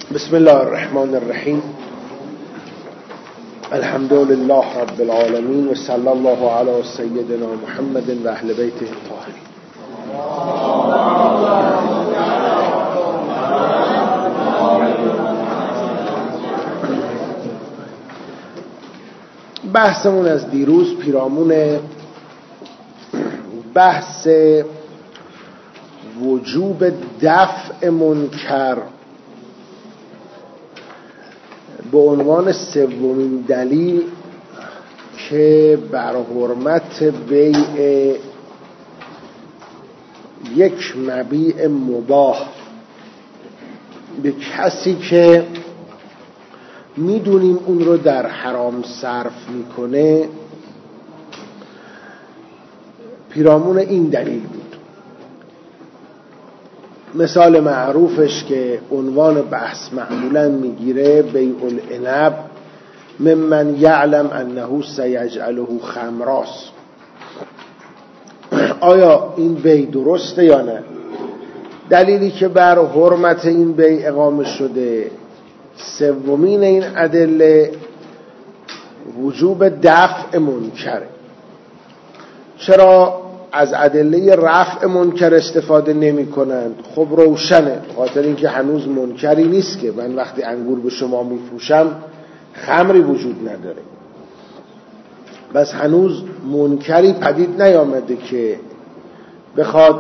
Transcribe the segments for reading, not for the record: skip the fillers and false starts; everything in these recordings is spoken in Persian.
بسم الله الرحمن الرحیم. الحمد لله رب العالمین و صلی الله علی سیدنا محمد و اهل بیته الطاهرین. بحثمون از دیروز پیرامون بحث وجوب دفع منکر به عنوان سومین دلیل که بر حرمت بیع یک مبیع مباح به کسی که میدونیم اون رو در حرام صرف میکنه پیرامون این دلیل بود. مثال معروفش که عنوان بحث معمولا میگیره بیع العنب ممن یعلم انه سیجعله خمراس. آیا این بیع درسته یا نه؟ دلیلی که بر حرمت این بیع اقامه شده سومین این ادله وجوب دفع منکره. چرا از ادله رفع منکر استفاده نمی کنند؟ خب روشنه، خاطر اینکه هنوز منکری نیست که من وقتی انگور به شما میفروشم خمری وجود نداره، بس هنوز منکری پدید نیامده که بخواد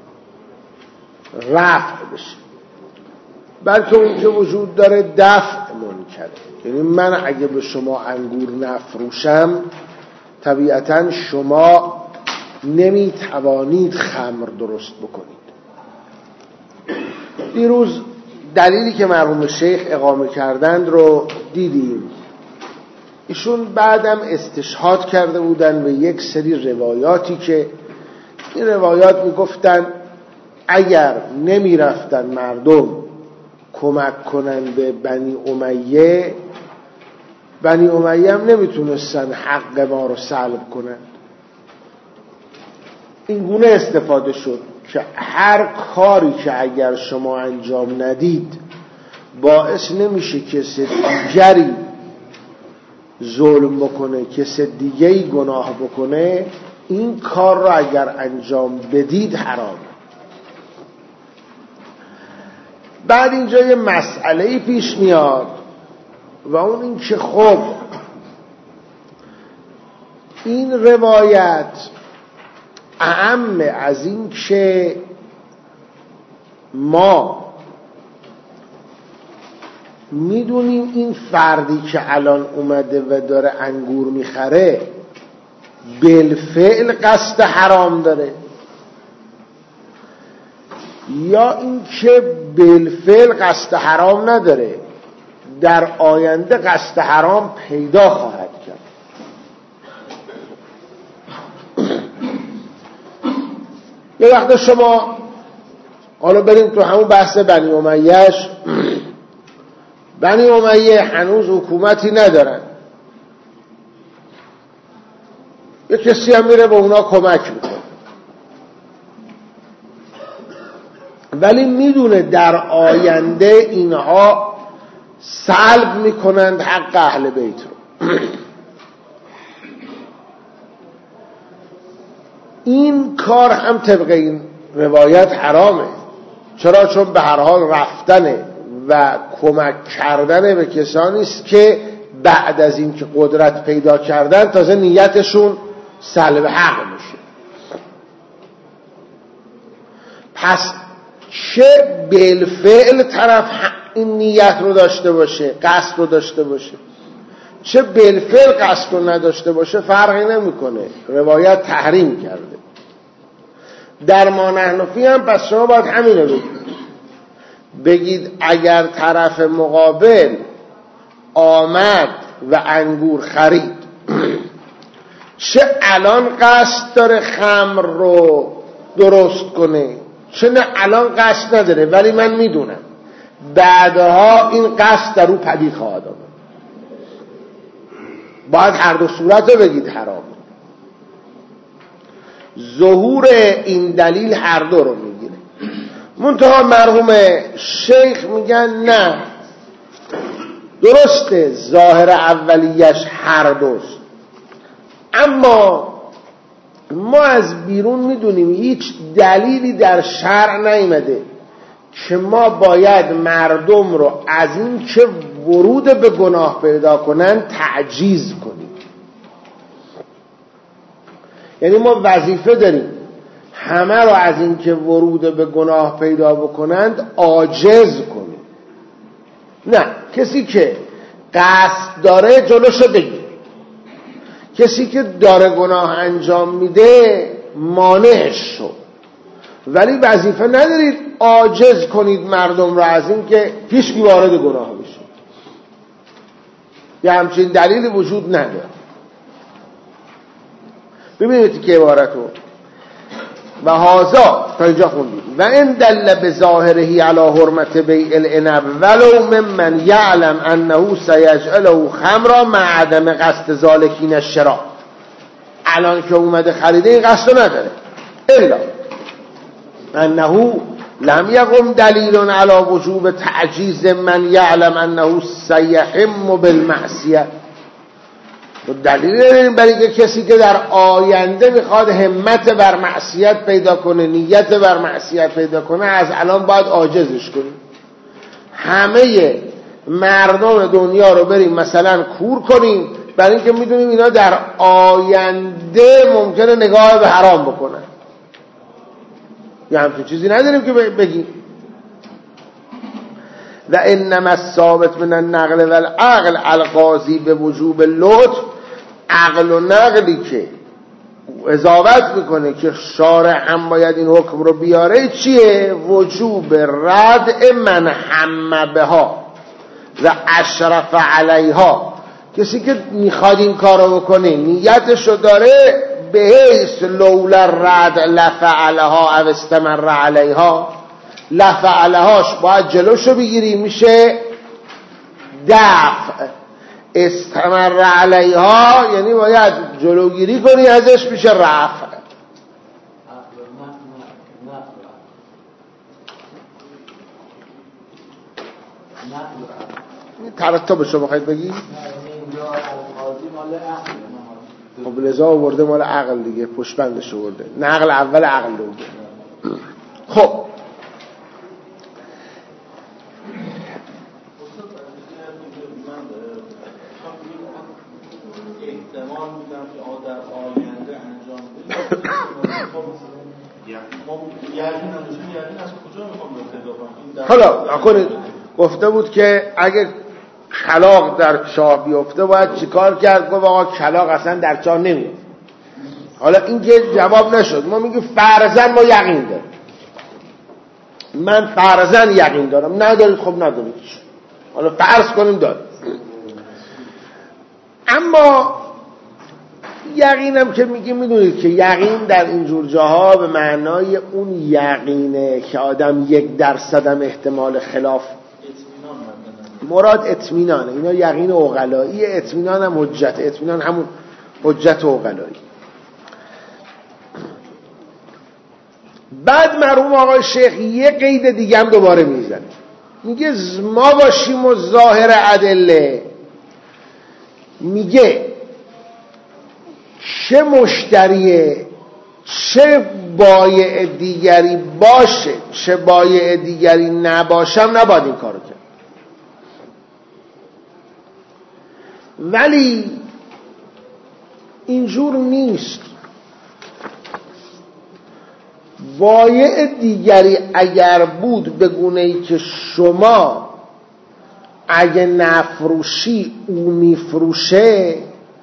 رفع بشه، بلکه اون که وجود داره دفع منکره. یعنی من اگه به شما انگور نفروشم طبیعتاً شما نمیتوانید خمر درست بکنید. دیروز دلیلی که مرحوم شیخ اقامه کردند رو دیدیم. ایشون بعدم استشهاد کرده بودن به یک سری روایاتی که این روایات میگفتن اگر نمیرفتن مردم کمک کنن به بنی امیه، بنی امیه هم نمیتونستن حق ما رو سلب کنن. این گونه استفاده شد که هر کاری که اگر شما انجام ندید باعث نمیشه کسی دیگری ظلم بکنه، کسی دیگری گناه بکنه، این کار را اگر انجام بدید حرامه. بعد اینجا یه مسئله‌ای پیش میاد و اون این که خب این روایت اعم از این که ما میدونیم این فردی که الان اومده و داره انگور میخره بالفعل قصد حرام داره، یا این که بالفعل قصد حرام نداره در آینده قصد حرام پیدا خواهد کرد. یه وقت شما حالا بریم تو همون بحث بنی امیهش، بنی امیه هنوز حکومتی ندارن، یه کسی هم میره به اونا کمک میکنه ولی میدونه در آینده اینها سلب میکنند حق اهل بیت رو. این کار هم طبق این روایت حرامه. چرا؟ چون به هر حال رفتنه و کمک کردن به کسانی است که بعد از این که قدرت پیدا کردن تازه نیتشون سلب حق میشه. پس چه بالفعل طرف این نیت رو داشته باشه، قصد رو داشته باشه، چه بالفعل قصد رو نداشته باشه فرقی نمیکنه، روایت تحریم کرده. در ما نحن فیه هم پس شما باید همینو بگید اگر طرف مقابل آمد و انگور خرید چه الان قصد داره خمر رو درست کنه چه نه الان قصد نداره، ولی من میدونم بعدها این قصد در او پدید خواهد آمد، باید هر دو صورت رو بگید حرام. ظهور این دلیل هر دو رو میگیره. منتها مرحوم شیخ میگن نه، درسته ظاهر اولیش هر دوست، اما ما از بیرون میدونیم هیچ دلیلی در شرع نیامده که ما باید مردم رو از این که ورود به گناه پیدا کنن تعجیز کنیم. یعنی ما وظیفه داریم همه رو از این که ورود به گناه پیدا بکنند عاجز کنیم. نه، کسی که قصد داره جلوشو بگیر، کسی که داره گناه انجام میده مانعش شو، ولی وظیفه ندارید عاجز کنید مردم رو از این که هیچکی وارد گناه بشه. یه همچین دلیلی وجود نداره. ببینید که عبارتو و هازا تا اینجا خوندید و ان دل بظاهره علی حرمت بیع العنب ولو ممن یعلم انه سیجعله خمرا مع عدم قصد ذالکین الشراء. الان که اومده خریده این قصد نداره، الا انه لم یقم دلیل علی وجوب تعجیز من یعلم انه سیحم بالمعصیه. دلیل نداریم برای که کسی که در آینده میخواد همت بر معصیت پیدا کنه، نیت بر معصیت پیدا کنه، از الان باید عاجزش کنیم. همه مردم دنیا رو بریم مثلا کور کنیم برای اینکه میدونیم اینا در آینده ممکنه نگاه به حرام بکنن. یه همچین چیزی نداریم که بگیم. و انما الثابت من النقل والعقل القاضی به وجوب لطف، عقل و نقلی که اضافت میکنه که شارع هم باید این حکم رو بیاره چیه؟ وجوب ردع من هم بها و اشرف علیها. کسی که میخواد این کارو بکنه نیتشو داره، به حیث لولا ردع لفعلها او استمر علیها، لفعلهاش باید جلوشو بگیری میشه دفع، استمر علیها یعنی باید جلوگیری کنی ازش میشه رفع. ترتبشو بخواید بگی؟ خب لذا آورده مال عقل دیگه، پشبندش آورده، نقل اول عقل آورده. خب حالا کنید گفته بود که اگه کلاغ در چاه بیفته باید چیکار کرد؟ گفت آقا کلاغ اصلا در چاه نمیفته. حالا این که جواب نشد. ما میگیم فرضاً ما یقین داریم، من فرضاً یقین دارم. ندارید خب ندارید، حالا فرض کنیم داریم. اما یقینم که میگیم، میدونید که یقین در اینجور جاها به معنای اون یقینه که آدم 1% هم احتمال خلاف، مراد اطمینانه. اینا یقین عقلایی، اطمینان هم حجت، اطمینان همون حجت عقلایی. بعد مرحوم آقای شیخ یه قید دیگه هم دوباره میزنه، میگه ما باشیم و ظاهر ادله، میگه چه مشتریه چه بایع دیگری باشه چه بایع دیگری نباشم نباید این کارو کرد. ولی اینجور نیست. بایع دیگری اگر بود به گونه‌ای که شما اگه نفروشی او میفروشه،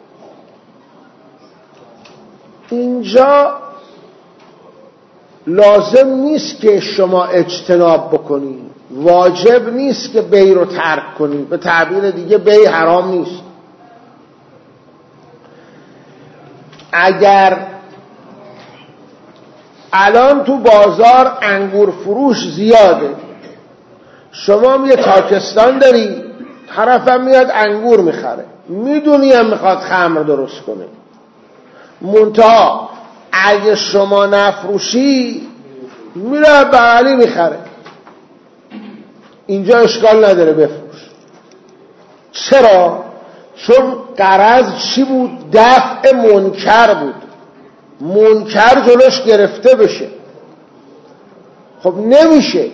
اینجا لازم نیست که شما اجتناب بکنی، واجب نیست که بیع رو ترک کنی. به تعبیر دیگه بیع حرام نیست. اگر الان تو بازار انگور فروش زیاده، شما یه تاکستان داری، طرفم میاد انگور میخره، میدونی هم میخواد خمر درست کنه، منتها اگه شما نفروشی میره بغلی میخره، اینجا اشکال نداره بفروش. چرا؟ چون غرض چی بود؟ دفع منکر بود. منکر جلوش گرفته بشه. خب نمیشه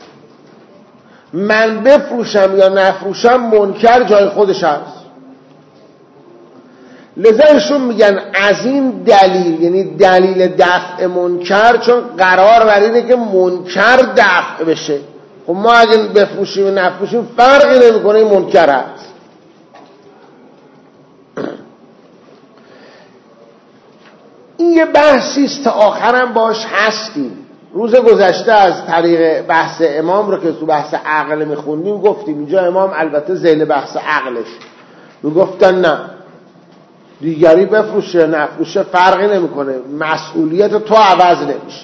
من بفروشم یا نفروشم، منکر جای خودش هست. لذا ایشون میگن از این دلیل، یعنی دلیل دفع منکر، چون قرار بر اینه که منکر دفع بشه. خب ما اگه بفروشیم و نفروشیم فرقی نمیکنه، این منکر هست. این یه بحثی است تا آخرم باش هستیم. روز گذشته از طریق بحث امام رو که تو بحث عقل میخوندیم گفتیم اینجا امام البته ذیل بحث عقلش میگفتن نه، دیگری بفروشه نفروشه فرقی نمیکنه، مسئولیت تو عوض نمیشه.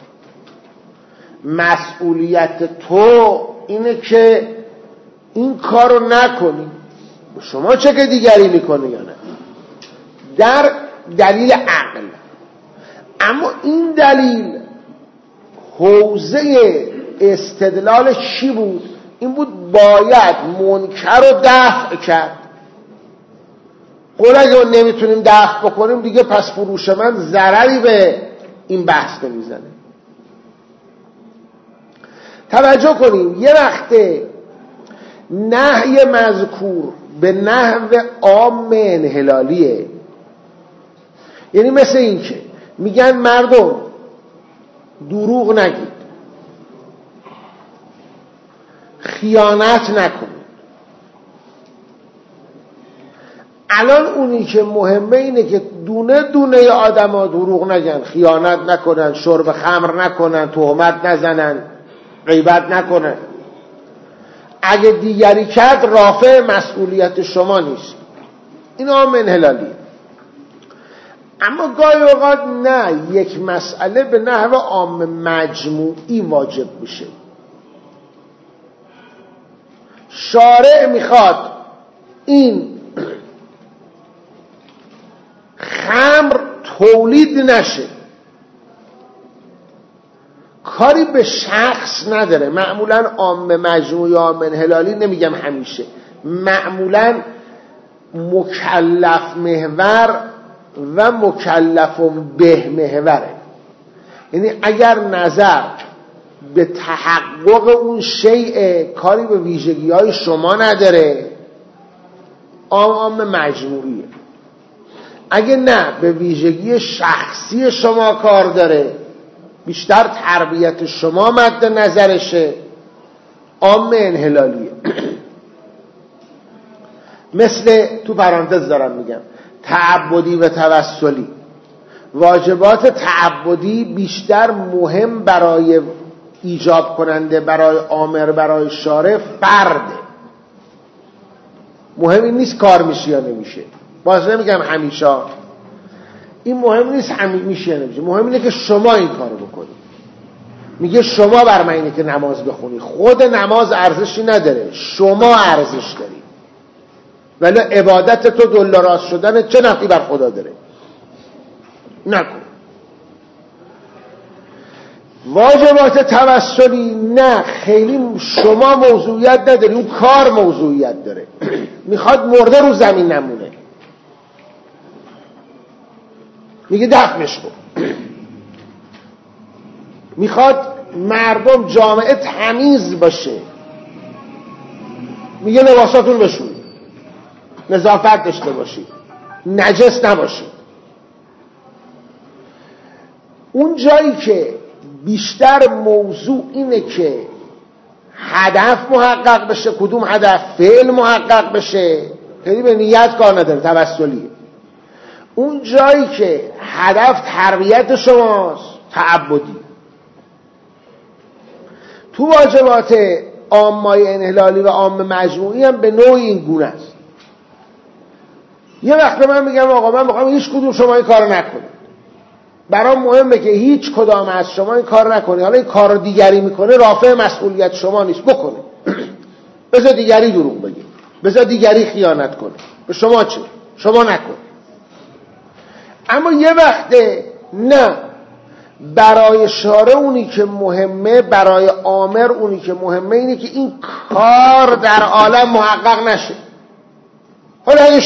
مسئولیت تو اینه که این کارو نکنی. شما چه که دیگری میکنه یا نه، در دلیل عقل. اما این دلیل حوزه استدلالش چی بود؟ این بود باید منکر رو دفع کرد. قول اگه ما نمیتونیم دفع بکنیم دیگه پس فروش من ضرری به این بحث نمیزنه. توجه کنیم یه وقت نهی مذکور به نحو عام انحلالیه، یعنی مثل این که میگن مردم دروغ نگید، خیانت نکنید. الان اونی که مهمه اینه که دونه دونه آدم ها دروغ نگن، خیانت نکنن، شرب خمر نکنن، تهمت نزنن، غیبت نکنن. اگه دیگری کرد رافع مسئولیت شما نیست. این عام انحلالیه. اما گاهی اوقات نه، یک مسئله به نحو عام مجموعی واجب میشه. شارع میخواد این خمر تولید نشه، کاری به شخص نداره. معمولا عام مجموعی یا عام انحلالی، نمیگم همیشه، معمولا مکلف محور و مکلف به محوره. یعنی اگر نظر به تحقق اون شیء کاری به ویژگی های شما نداره، عام مجموعیه. اگه نه به ویژگی شخصی شما کار داره، بیشتر تربیت شما مد نظرشه، عام انحلالیه. مثل تو پرانتز دارم میگم تعبدی و توسلی. واجبات تعبدی بیشتر مهم برای ایجاب کننده، برای آمر، برای شارع فرده. مهم این نیست کار میشه یا نمیشه. باز نمیگم همیشه این مهم نیست میشه یا نمیشه، مهم اینه که شما این کارو بکنید. میگه شما بر من اینه که نماز بخونی. خود نماز ارزشی نداره، شما ارزش داری. ولی عبادت تو دل‌راست شدن چه نفعی بر خدا داره؟ نکن. واجبات توسلی نه، خیلی شما موضوعیت نداری، اون کار موضوعیت داره. میخواد مرده رو زمین نمونه، میگه دفنش کن. میخواد مردم جامعه تمیز باشه، میگه لباساتون بشون، نظافت داشته باشید، نجس نباشید. اون جایی که بیشتر موضوع اینه که هدف محقق بشه، کدوم هدف؟ فعل محقق بشه، خیلی به نیت کار نداره، توسلیه. اون جایی که هدف تربیت شماست، تعبدی. تو واجبات عامه انحلالی و عام مجموعی هم به نوعی این گونه است. یه وقت من میگم آقا من میخوام هیچ کدوم شما این کار نکنید، برام مهمه که هیچ کدام از شما این کار نکنید. حالا این کار رو دیگری میکنه، رافع مسئولیت شما نیست، بکنه. بذار دیگری دروغ بگه، بذار دیگری خیانت کنه، به شما چه؟ شما نکن. اما یه وقت نه، برای شارع اونی که مهمه، برای آمر اونی که مهمه اینه که این کار در عالم محقق نشه. حالا اگه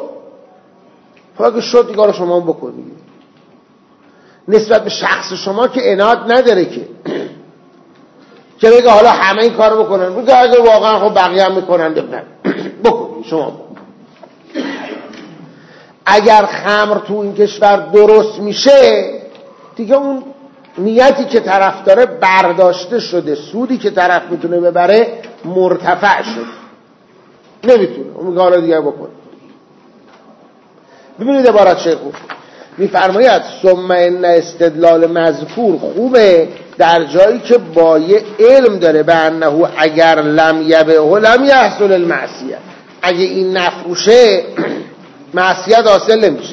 شد دیگه رو شما بکنید. نسبت به شخص شما که عناد نداره که بگه حالا همه این کارو بکنن، بگه اگه واقعا خب بقیه هم میکنن بکنید شما. اگر خمر تو این کشور درست میشه دیگه اون نیتی که طرف داره برداشته شده، سودی که طرف میتونه ببره مرتفع شد، نمیتونه اون کارو دیگه بکنه. ببینید عبارت شیخ میفرماید ثم ان استدلال مذکور خوبه در جایی که بایع علم داره به انه اگر لم یبه لم یحصل المعصیه، اگه این نفروشه معصیت حاصل نمیشه.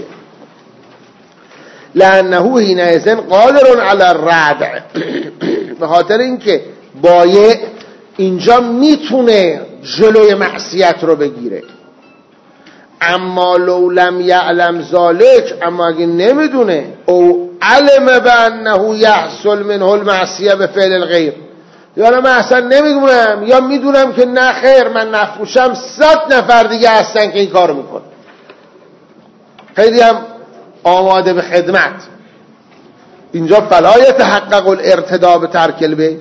لانه حینئذ قادر علی الردع، به خاطر اینکه بایع اینجا میتونه جلوی معصیت رو بگیره. اما لو لم یعلم ذالک، اما اگه نمیدونه او علم بانه یحصل منه المعصیه به فعل الغیر، یا من اصلا نمیدونم یا میدونم که نه خیر من نفروشم 100 نفر دیگه هستن که این کارو میکنه، خیلی هم آماده به خدمت. اینجا فلا یتحقق الارتداء به ترک البیع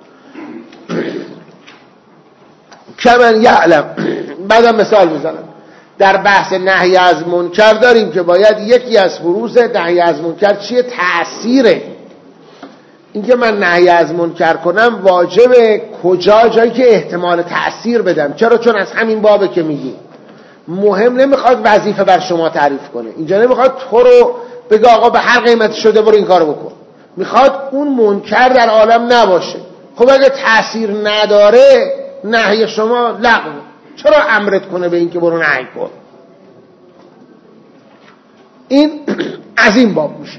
کمن یعلم. بعدم مثال میزنم در بحث نهی از منکر داریم که باید یکی از فروض نهی از منکر چیه؟ تأثیره. اینکه من نهی از منکر کنم واجبه کجا؟ جایی که احتمال تأثیر بدم. چرا؟ چون از همین بابه که میگیم مهم نمیخواد وظیفه بر شما تعریف کنه، اینجا نمیخواد تو رو بگه آقا به هر قیمت شده برو این کارو بکن، میخواد اون منکر در عالم نباشه. خب اگه تأثیر نداره نهی شما لغوه، چرا امرت کنه به این که برو نهی کن؟ این از این باب میشه.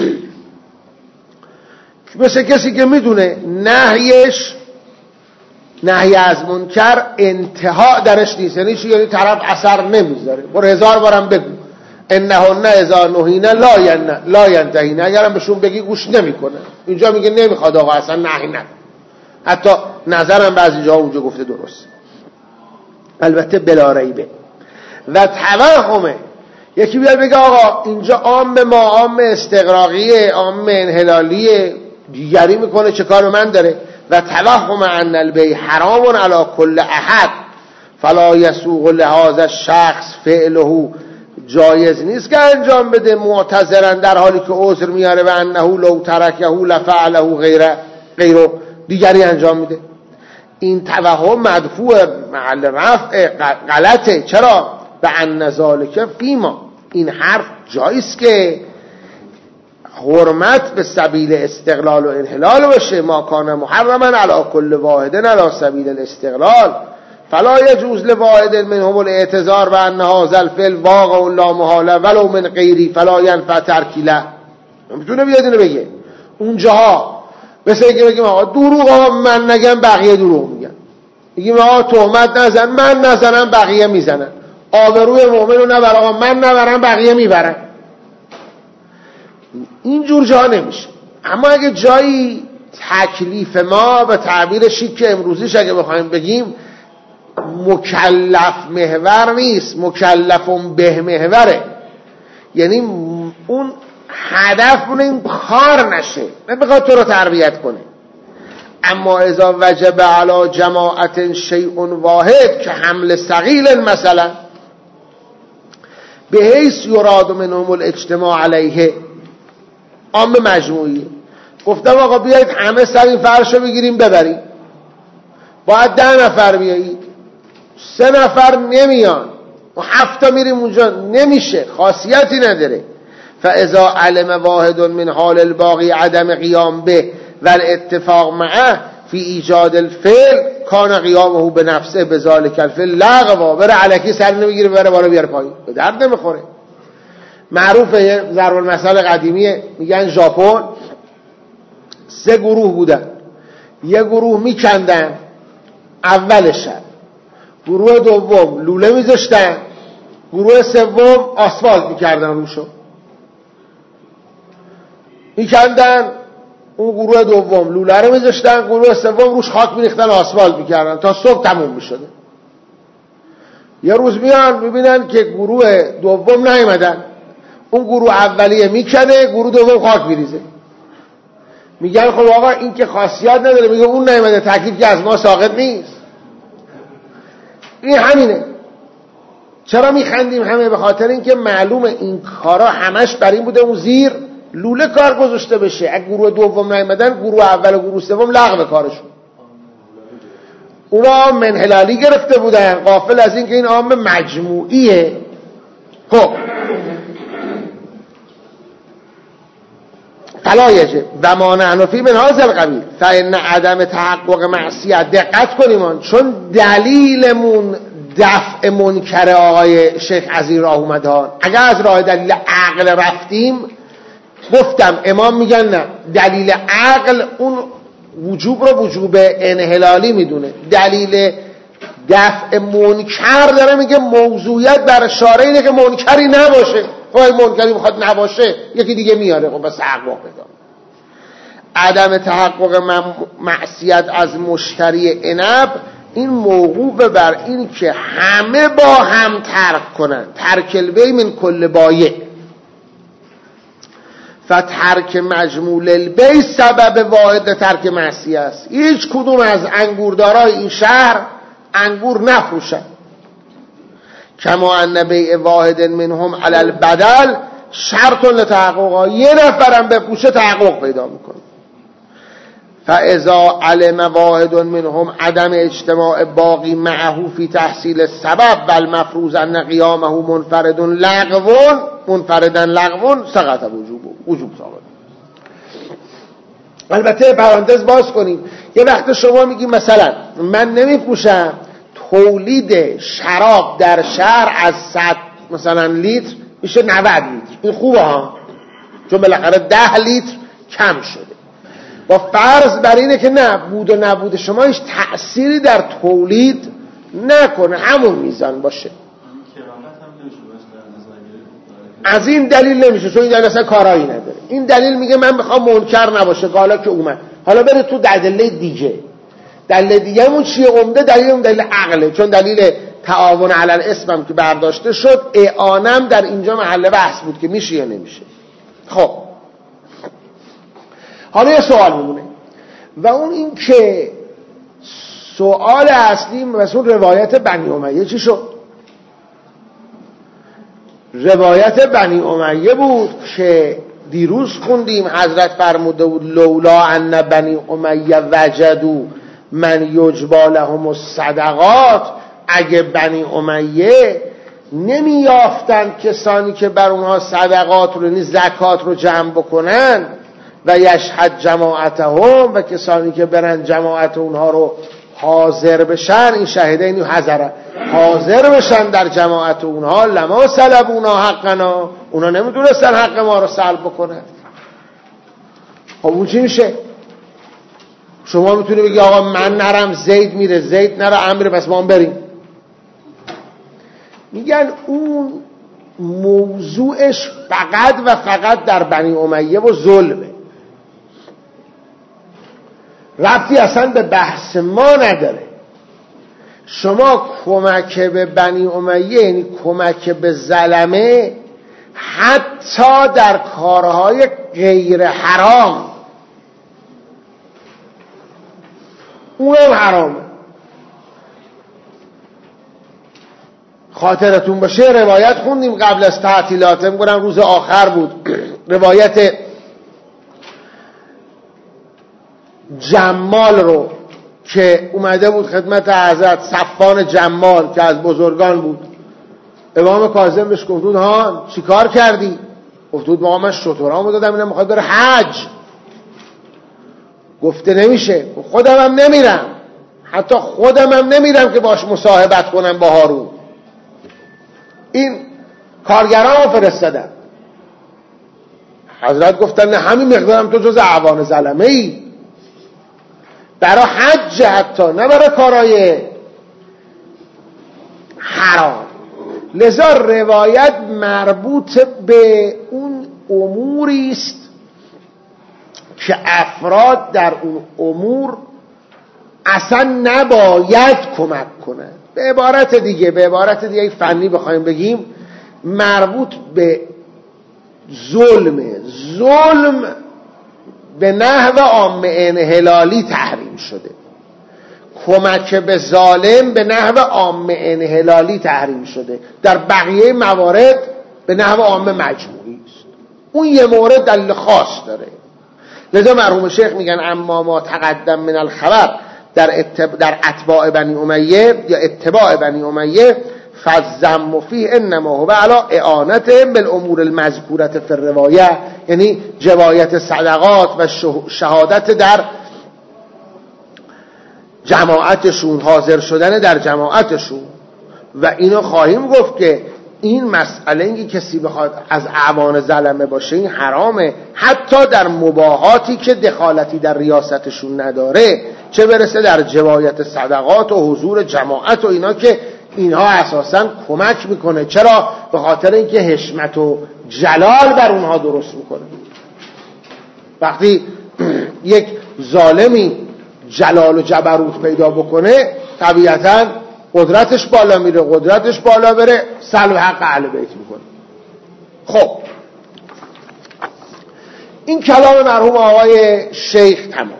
مثل کسی که میدونه نهی از منکر انتها درش نیست، یعنی طرف اثر نمیذاره، برو 1000 بارم بگو انهن اذا نهینا لا ینتهین، اگرم بهشون بگی گوش نمیکنه. اینجا میگه نمیخواد آقا اصلا نهی نکن، حتی نظرم بعضی جا اونجا گفته درست، البته بلا ریبه. و توهمه، یکی بیاد بگه آقا اینجا عام ما عام استغراقیه، عام انحلالیه، دیگری میکنه چه کار من داره. و توهم ان البیع حرام علی کل احد فلا یسوغ لهذا الشخص فعله، جایز نیست که انجام بده معتذرا در حالی که عذر میاره به انه لو ترکه لفعله غیره، دیگری انجام میده. این توهم مدفوع محل رفع غلطه. چرا؟ به ان ذالک فیما، این حرف جایز که حرمت به سبیل استقلال و انحلال باشه، ما کان محرما علی کل واحد علی سبیل الاستقلال فلا یجوز لواحد منهم الاعتذار بان هذا الفعل واقع لا محاله ولو من غیری فلا ينفع ترکی له. میتونه بیاد اینو بگه اونجاها، مثل اینکه بگیم آقا دروغ ها من نگم بقیه دروغ میگن، میگیم آقا تهمت نزن من نزنم بقیه میزنن، آبروی مؤمن رو نبر آقا من نبرم بقیه میبرن. این جور جا نمیشه. اما اگه جایی تکلیف ما به تعبیر شیک امروزیش اگه بخوایم بگیم مکلف محور نیست، مکلف به محوره، یعنی اون هدف اون این کار نشه، نمیخواد تو رو تربیت کنه. اما اذا وجب علی جماعت شیء واحد که حمل ثقیل مثلا به حیث یراد منهم الاجتماع علیه، عام مجموعی گفتم آقا بیایید همه سر این فرش رو بگیریم ببریم، باید 10 نفر بیایید، 3 نفر نمیان و 7 تا میریم اونجا، نمیشه، خاصیتی نداره. فاذا علم واحد من حال الباقی عدم قیام به و الاتفاق معه فی ایجاد الفعل کان قیامه به نفسه به ذالک الفعل لغوا، بره الکی سر نمیگیره بره بالا بیاره پایین، به درد نمیخوره. معروفه ضرب المثل قدیمیه، میگن ژاپن 3 گروه بودن، یه گروه میکندن اول شب، گروه دوم لوله میذاشتن، گروه سوم آسفالت میکردن روشو، میکندن اون گروه دوم لوله رو میذاشتن، گروه سوم روش خاک میریختن آسفالت میکردن تا صبح تموم میشده. یه روز میان میبینن که گروه دوم نیومدن، اون گروه اولیه میکنه، گروه دوم خاک میریزه. میگن خب آقا این که خاصیت نداره. میگه اون نیومده، تکلیف که از ما ساقط نیست. این همینه. چرا میخندیم همه؟ به خاطر اینکه معلومه این کارا همش بر این بوده اون زیر لوله کار گذاشته بشه. اگه گروه دوم نیومدن، گروه اول و گروه سوم لغو کارشون. اونا منحلالی گرفته بودن، غافل از این که این عام مجموعیه. خب فلا یجب و ما نحن فی من هذا القبیل فإن عدم تحقق معصیت. دقت کنیم، چون دلیلمون دفع منکر آقای شیخ از این راه اومدان. اگر از راه دلیل عقل رفتیم، گفتم امام میگن نه، دلیل عقل اون وجوب رو وجوب انحلالی میدونه، دلیل دفع منکر داره میگه موضوعیت بر شارع اینه که منکری نباشه. خب منکری بخواد نباشه یکی دیگه میاره، خب بس حق پیدا. عدم تحقق معصیت از مشتری عنب این موقوف بر این که همه با هم ترک کنن. ترک البیع من کل بایع، فترک مجمول البیع سبب واحد ترک معصیه است. هیچ کدوم از انگوردارای این شهر انگور نفروشن. کما ان بیع واحد منهم علی البدل شرط لتحقق. یه نفرم بپوشه تحقق پیدا میکنه. فاذا علم واحد منهم عدم اجتماع باقی معه فی تحصیل السبب بل مفروض ان قیامه منفردا لغو سقط وجوب ساقط. البته پرانتز باز کنیم، یه وقت شما میگی مثلا من نمیپوشم تولید شراب در شهر از 100 مثلا لیتر میشه 90 لیتر. این خوبه ها، چون بالاخره 10 لیتر کم شده. با فرض بر اینه که نه بود و نبود شما هیچ تأثیری در تولید نکنه، همون میزان باشه. از این دلیل نمیشه، چون این دلیل اصلا کارایی نداره. این دلیل میگه من میخوام منکر نباشه، حالا که اومد. حالا بره تو دلیل دیگه. دلیل دیگه همون چیه؟ عمده دلیل عقله، چون دلیل تعاون علی الاسم هم که برداشته شد، اعانم در اینجا محل بحث بود که میشه یا نمیشه. خب حالا یه سوال میمونه و اون این که سوال اصلی مثلا روایت بنی امیه چی شد؟ روایت بنی امیه بود که دیروز خوندیم حضرت فرموده بود لولا ان بنی امیه وجدوا من یجبا لهم الصدقات. اگه بنی امیه نمی یافتن کسانی که بر اونها صدقات رو یعنی زکات رو جمع بکنن و یشهد جماعتهم و کسانی که برن جماعت اونها رو حاضر بشن، این شهیدین حضره حاضر بشن در جماعت اونها، لما سلبونا حقنا، اونا نمیدونستن حق ما رو سلب بکنن. خب اون چی میشه؟ شما میتونی بگی آقا من نرم زید میره، زید نره امیر، پس ما هم بریم. میگن اون موضوعش فقط و فقط در بنی امیه و ظلمه، ربطی اصلا به بحث ما نداره. شما کمک به بنی امیه یعنی کمک به ظلمه، حتی در کارهای غیر حرام اونم حرامه. خاطرتون باشه روایت خوندیم قبل از تعطیلات، میگم روز آخر بود، روایت جمال رو که اومده بود خدمت حضرت صفوان جمال که از بزرگان بود. امام کاظم بهش گفتود ها چی کار کردی؟ گفتود ما من شترامو دادم اینم میخواد بره حج. گفته نمیشه، خودم هم نمیرم، حتی خودم هم نمیرم که باش مصاحبت کنم با هارون. این کارگران رو فرستادن. حضرت گفتن نه همین مقدارم تو جز اعوان ظلمه ای، برای حج حتی نه برای کارهای حرام. لذا روایت مربوط به اون اموری است که افراد در اون امور اصلا نباید کمک کنند. به عبارت دیگه فنی بخوایم بگیم، مربوط به ظلم به نحو عام انحلالی تحریم شده، کمک به ظالم به نحو عام انحلالی تحریم شده، در بقیه موارد به نحو عام مجموعی است. اون یه مورد دلیل خاص داره. لذا مرحوم شیخ میگن اما ما تقدم من الخبر در اتباع بنی امیه یا اتباع بنی امیه فالذم فیه انما هو علی اعانتهم بالامور المذکورة فی الروایه، یعنی جبایت صدقات و شهادت در جماعتشون، حاضر شدن در جماعتشون. و اینو خواهیم گفت که این مسئله، اینکه کسی بخواد از اعوان ظلمه باشه، این حرامه، حتی در مباحاتی که دخالتی در ریاستشون نداره، چه برسه در جبایت صدقات و حضور جماعت و اینا که اینها اساساً کمک میکنه. چرا؟ به خاطر اینکه حشمت و جلال بر اونها درست میکنه. وقتی یک ظالمی جلال و جبروت پیدا بکنه، طبیعتاً قدرتش بالا میره، قدرتش بالا بره، سلب حق اهل بیت میکنه. خب این کلام مرحوم آقای شیخ تمام.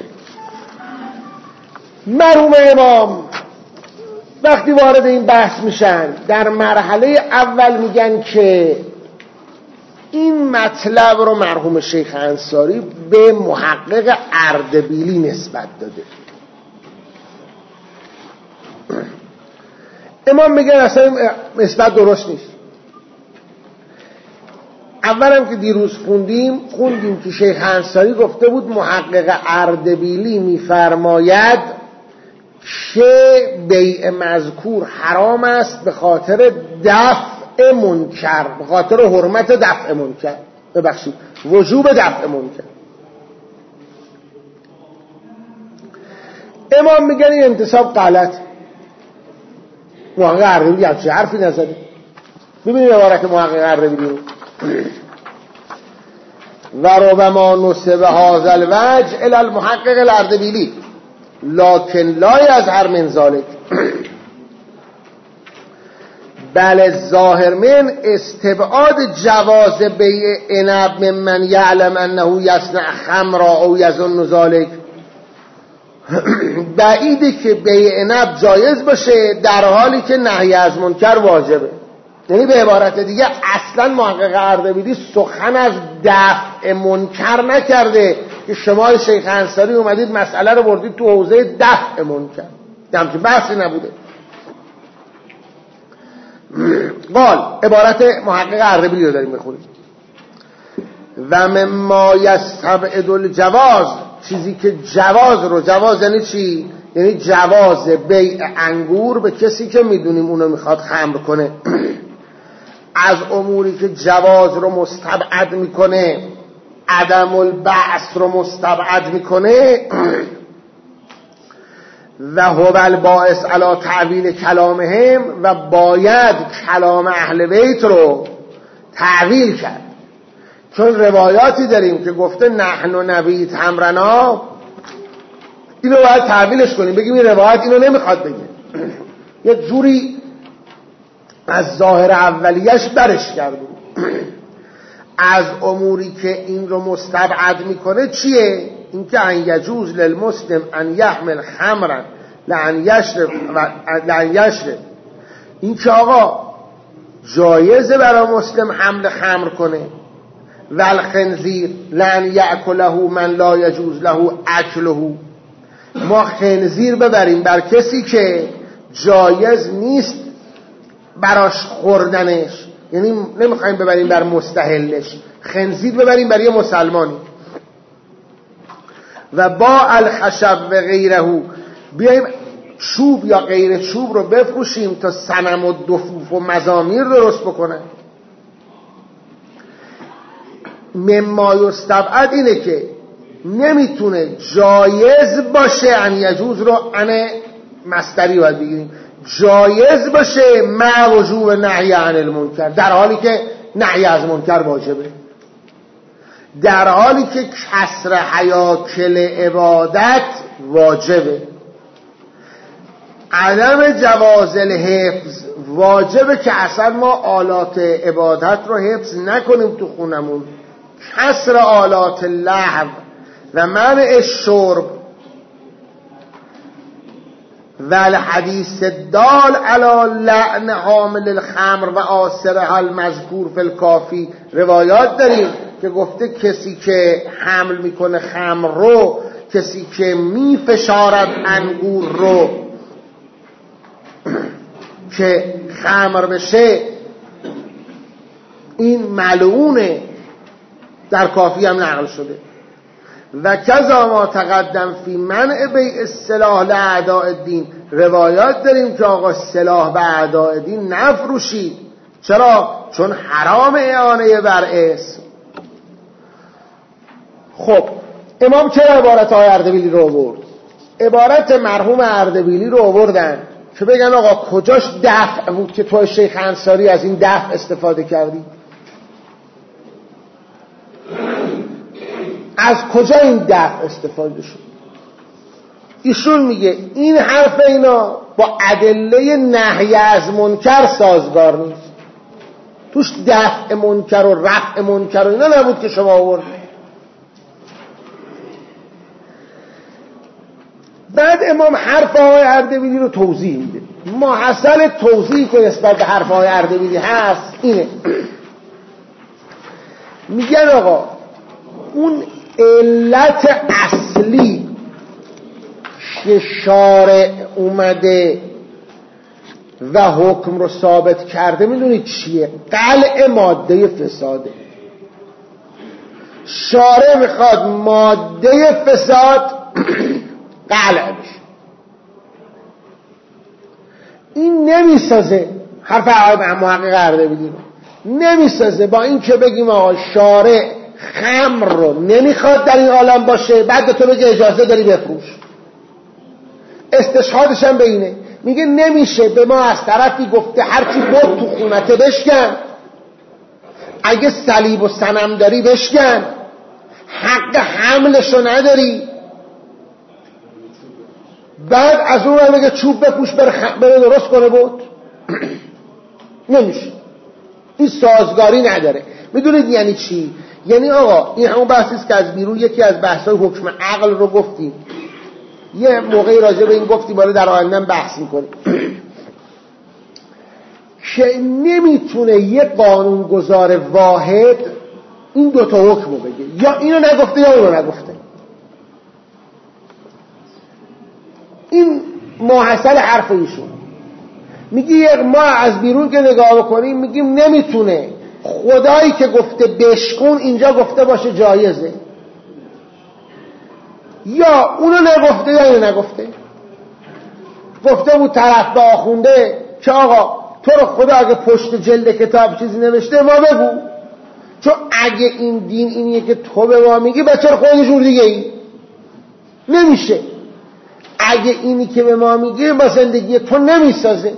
مرحوم امام وقتی وارد این بحث میشن، در مرحله اول میگن که این مطلب رو مرحوم شیخ انصاری به محقق اردبیلی نسبت داده. امام میگن اصلا نسبت درست نیست. اولم که دیروز خوندیم که شیخ انصاری گفته بود محقق اردبیلی میفرماید که بیع مذکور حرام است به خاطر دفع منکر، به خاطر حرمت دفع منکر، ببخشید وجوب دفع منکر. امام میگن این انتصاب غلط. محقق اردبیلی همچه حرفی نزده. ببینید عبارت محقق اردبیلی و ربما نسب هذا الوجه الى المحقق الاردبیلی لكن لا يظهر من ذلك بل الظاهر من استبعاد جواز بیع عنب ممن یعلم انه یصنع خمرا او یظن ذلك. بعیده که بیع عنب جایز باشه در حالی که نهی از منکر واجبه. یعنی به عبارت دیگه اصلا محقق اردبیلی سخن از دفع منکر نکرده که شما شیخ انصاری اومدید مسئله رو بردید تو حوزه دفع منکر، همچین بحثی نبوده. قال عبارت محقق اردبیلی رو داریم میخونیم. و مما یستبعد الجواز، چیزی که جواز یعنی چی؟ یعنی جواز بیع انگور به کسی که میدونیم اونو میخواد خمر کنه. از اموری که جواز رو مستبعد میکنه، عدم البعث رو مستبعد میکنه، و هو الباعث علی تعویل کلامهم، و باید کلام اهل بیت رو تعویل کرد. چون روایاتی داریم که گفته نحن نبیت همرنا، اینو باید تعویلش کنیم، بگیم این روایت اینو نمیخواد بگه، یه جوری از ظاهر اولیش برش کردیم. از اموری که این رو مستبعد میکنه چیه؟ این که ان یجوز للمسلم ان یحمل خمرا لان یشرب، این که آقا جایزه برای مسلم حمل خمر کنه، و الخنزیر لان یأکله من لا یجوز له اکله، ما خنزیر ببریم بر کسی که جایز نیست براش خوردنش، یعنی نمیخوایم ببریم بر مستحلش، خنزیر ببریم برای مسلمانی. و با الخشب و غیره، بیاییم چوب یا غیر چوب رو بفروشیم تا صنم و دفوف و مزامیر درست بکنن. مما یستبعد اینه که نمیتونه جایز باشه، ان یجوز رو ان مصدری باید بگیریم، جایز باشه مع وجوب نهی عن المنکر، در حالی که نهی از منکر واجبه، در حالی که کسر حیاکل عبادت واجبه. عدم جواز الحفظ واجبه که اصلا ما آلات عبادت رو حفظ نکنیم تو خونمون. کسر آلات لهو و منع الشرب و الحدیث دال علی لعن حامل الخمر و آسرها المذکور فی الکافی. روایات داریم که گفته کسی که حمل میکنه خمر رو، کسی که میفشارد انگور رو که خمر بشه، این ملعونه. در کافی هم نقل شده. و کذا ما تقدم فی منع بیع السلاح لاعداء الدین. روایات داریم که آقا سلاح به اعداء دین نفروشید. چرا؟ چون حرام اعانه بر اسم. خب امام چرا عبارت های اردبیلی رو آورد؟ عبارت مرحوم اردبیلی رو آوردن که بگن آقا کجاش دفع بود که تو شیخ انصاری از این دفع استفاده کردی؟ از کجا این دفع استفاده شد؟ ایشون میگه این حرف اینا با ادله نهی از منکر سازگار نیست. توش دفع منکر و رفع منکر و اینا نبود که شما آورد. بعد امام حرفهای اردبیلی رو توضیح میده. محصل توضیح که نسبت به حرفهای اردبیلی هست اینه، میگن آقا اون علت اصلی که شارع اومده و حکم رو ثابت کرده میدونید چیه؟ قلع ماده فساده. شارع میخواد ماده فساد قلع بشه. این نمیسازه. حرف محقق اردبیلی رو نمیسازه با این که بگیم آقا شارع خمر رو نمیخواد در این عالم باشه، بعد به تو بگه اجازه داری بفروش. استشهادش هم به اینه، میگه نمیشه به ما از طرفی گفته هرچی بود تو خونته بشکن، اگه صلیب و صنم داری بشکن، حق حملشو نداری، بعد از اون میگه چوب بپوش بره درست کنه بود. نمیشه. این سازگاری نداره. میدونید یعنی چی؟ یعنی آقا این همون بحثیست که از بیرون یکی از بحث‌های حکم عقل رو گفتیم، یه موقعی راجع به این گفتیم، بالا در آینده بحث میکنیم که نمیتونه یه قانونگذار واحد این دوتا حکم رو بگه، یا اینو نگفته یا اونو نگفته. این محصل حرف ایشون. میگی ما از بیرون که نگاه بکنیم میگیم نمیتونه خدایی که گفته بشکن اینجا گفته باشه جایزه، یا اونو نگفته یا اینو نگفته. گفته بود طرف به آخونده که آقا تو رو خدا اگه پشت جلد کتاب چیزی نوشته ما بگو، چون اگه این دین اینیه که تو به ما میگی بچه رو خودی جور دیگه ای نمیشه. اگه اینی که به ما میگی با زندگی تو نمیسازه.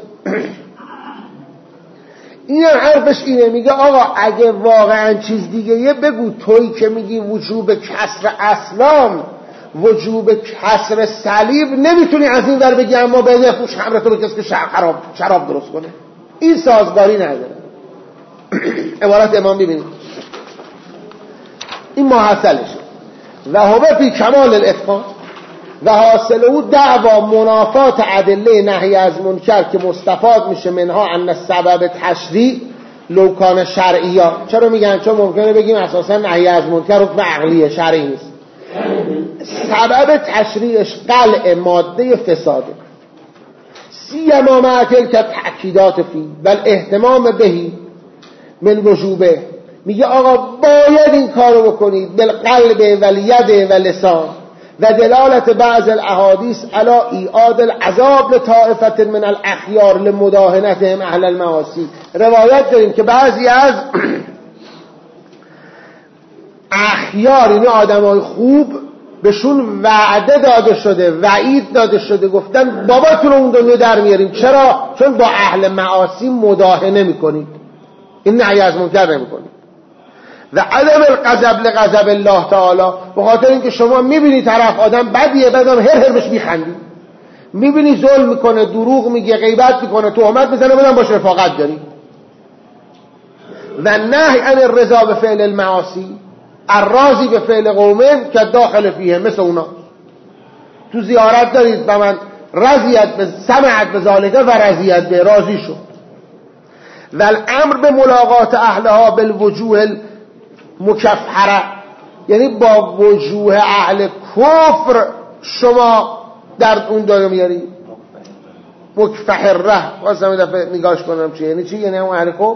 این حرفش اینه، میگه آقا اگه واقعا چیز دیگه یه بگو، تویی که میگی وجوب کسر اسلام، وجوب کسر صلیب، نمیتونی از این ور بگی اما به نفوش خمرتو به کسی که شراب درست کنه. این سازگاری نداره. عبارت امام ببینید این محصلش و هو فی کمال الاتقان و حاصل او دعوا منافات ادله نهی از منکر که مستفاد میشه منها ان سبب تشریع لوکان شرعیه. چرا میگن؟ چون ممکنه بگیم اساسا نهی از منکر حکم عقلیه، شرعی نیست. سبب تشریعش قلع ماده فساده، سیما مع تلک تأکیدات فی بل اهتمام بهی من وجوبه. میگه آقا باید این کارو بکنید، بالقلب والید واللسان و دلالت بعض الاحادیث علی ایعاد العذاب لطائفه من الاخیار لمداهنتهم اهل المعاصی. روایت داریم که بعضی از اخیار، یعنی آدمای خوب، بهشون وعده داده شده، وعید داده شده، گفتن باباتون رو اون دنیا در میاریم. چرا؟ چون با اهل معاصی مداهنه میکنید، این نهی از منکر نمیکنید. و عدم الغضب لغضب الله تعالی، به خاطر اینکه شما میبینی طرف آدم بدیه، بعدم هر بهش میخندی. میبینی ظلم میکنه، دروغ میگه، غیبت میکنه، تهمت میزنه، بدن باش رفاقت داری. و نهی عن الرضا به فعل المعاصی، الراضی به فعل قومه که داخل فیه، مثل اونا تو زیارت دارید و من رضیت به سمعت به ذالکه و رضیت به، راضی شد. و الامر به ملاقات اهلها بالوجوه المکفره، یعنی با وجوه اهل کفر شما در اون داره میاری مکفحره. واسه دفعه نگاش کنم چی یعنی چی، یعنی اون اهل کفر.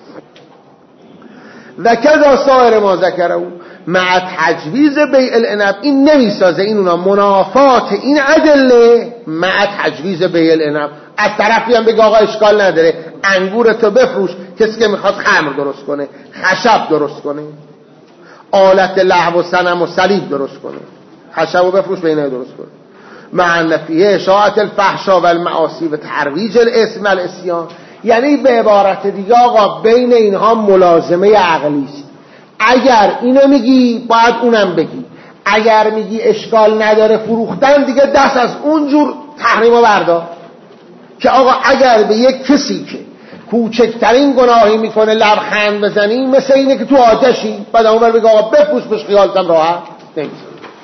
و کذا سایر ما ذکره مع تجویز بیع العنب، این نمیسازه این اونا منافات این ادله مع تجویز بیع العنب. از طرفی هم بگه آقا اشکال نداره انگورتو بفروش، کسی که میخواد خمر درست کنه، خشب درست کنه، آلت لهو و صنم و صلیب درست کنه، خشبو بفروش به اینه درست کنه. مع نفیه اشاعت الفحشا و المعاصی و ترویج الاسم و الاسیان، یعنی به عبارت دیگه آقا بین اینها ملازمه عقلی است. اگر اینو میگی باید اونم بگی، اگر میگی اشکال نداره فروختن، دیگه دست از اونجور تحریما بردار که آقا اگر به یک کسی که کوچکترین گناهی میکنه لبخند بزنی، مثل اینه که تو آتشی، بعد اون بگه آقا بپوش بش خیالتم راحت نمیشه.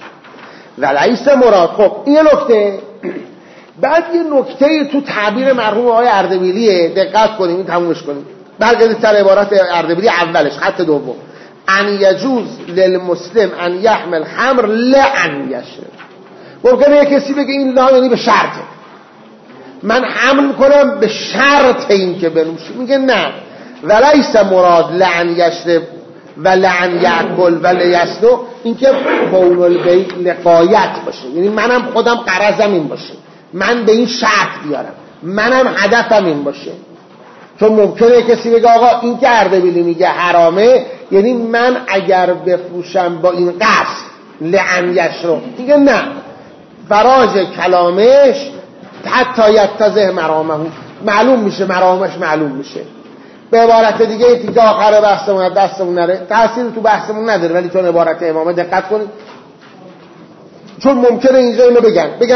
ولیس مراد. خب این نکته. بعد یه نکته تو تعبیر مرحوم آقای اردبیلیه، دقت کنیم این تمومش کنیم. برگردید سر عبارت اردبیلی اولش، خط دوم، ان یجوز للمسلم ان یحمل خمر لان یشرب. ممکنه یه کسی بگه این لا یعنی به شرطه، من حمل میکنم به شرط این که بنوشی. میگه نه، ولیس مراد لان یشرب و لان یاکل و لیسنو، این که قول البیع لقایت باشه، یعنی منم خودم غرضم این باشه، من به این شرط بیارم، منم هدفم این باشه. چون ممکنه کسی بگه آقا این که اردبیلی میگه حرامه، یعنی من اگر بفروشم با این قصد لعن یشرب، میگه نه، فراز کلامش حتی یتضح مرامه، معلوم میشه مرامش معلوم میشه. به عبارت دیگه تیکه آخر بحثمون دستمون نره، تأثیر تو بحثمون نداره، ولی چون عبارت امامه دقت کنید، چون ممکنه اینجا اینو بگن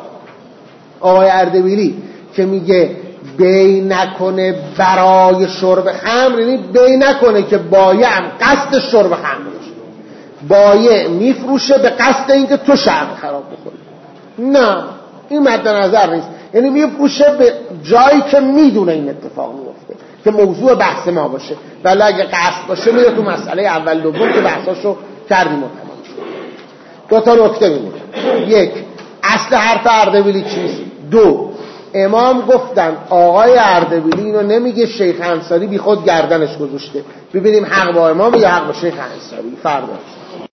آقای اردبیلی که میگه بی نکنه برای شرب خمر، یعنی بی نکنه که بایع هم قصد شرب خمر باشه، بایع میفروشه به قصد اینکه تو شرب خراب بکنی. نه، این مد نظر نیست، یعنی میفروشه به جایی که میدونه این اتفاق میفته که موضوع بحث ما باشه، ولی اگه قصد باشه میره تو مسئله اول دوم که بحثاشو کردیم و تمام شد. دو تا نکته میمونه. یک، اصل حرف اردبیلی چیست؟ دو، امام گفتن آقای اردبیلی اینو نمیگه شیخ انصاری بی خود گردنش گذاشته. ببینیم حق با امام یا حق با شیخ انصاری. فردا